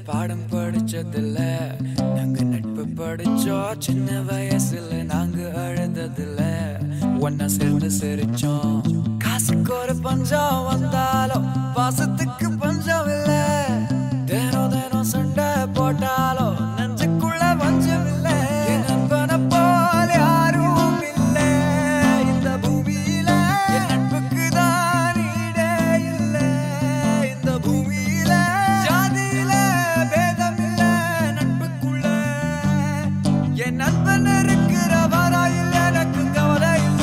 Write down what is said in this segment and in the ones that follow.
பாடம் படிச்சதில்ல, நாங்க நட்பு படிச்சோம். சின்ன வயசுல நாங்க அழுததில்ல, ஒன்னா சேர்ந்து சிரிச்சோம். காசுக்கு ஒரு பஞ்சம் வந்தாலும் பாசத்துக்கு பஞ்சம் இல்ல. தினம் தினம் சண்டை போட்டாலும் நெஞ்சுக்குள்ள பஞ்சம் இல்ல. என் நண்பனை போல யாரும் இல்ல இந்த பூமியில. என் நட்புக்கு தான் ஈடே இல்ல இந்த பூமியில. ஜாதியில பேதம் இல்ல நட்புக்குள்ள. என் நண்பன் இருக்கிற வரையில் எனக்கு கவலை இல்ல.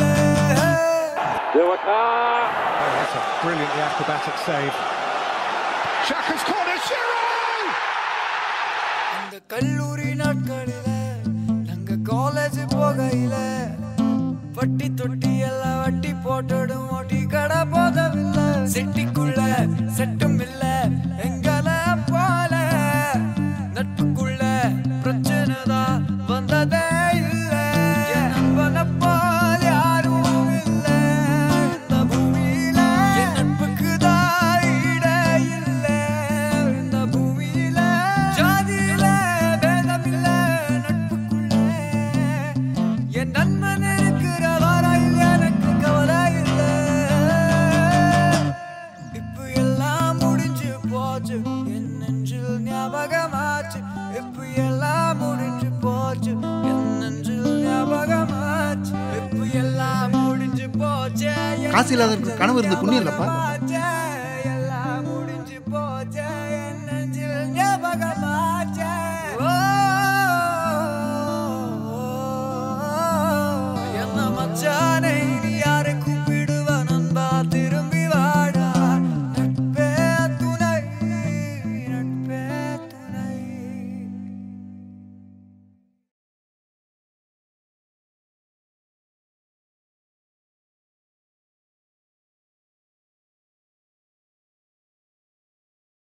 That's a brilliantly acrobatic save. Xhaka's corner, Giroud! அந்த கல்லூரி நாட்களில நாங்க காலேஜ் போகையில வட்டி தொட்டி எல்லாம் வட்டி போட்டுடும். ஓட்டி கடை போதவில்லை, செட்டிக்குள்ள செட்டும் இல்ல எங்களை போல. நட்புக்குள்ள பிரச்சனை தான் வந்ததே இல்ல. என் நண்பனை போல யாரும் இல்ல இந்த பூமியில. என் நட்புக்கு தான் ஈடே இல்ல இந்த பூமியில. ஜாதியில பேதம் இல்ல நட்புக்குள்ள. என் நண்பன் இருக்கிற வரையில் எனக்கு கவலை இல்ல. இப்ப எல்லாம் முடிஞ்சு போச்சு, என் நெஞ்சில் ஞாபகமாச்சு. இப்ப எல்லாம் முடிஞ்சு போச்சு, என் நெஞ்சில் ஞாபகமாச்சு. இப்ப எல்லாம் முடிஞ்சு போச்சு, காசு இல்லாதவருக்கு கனவு இருந்து புண்ணியம் இல்லப்பா.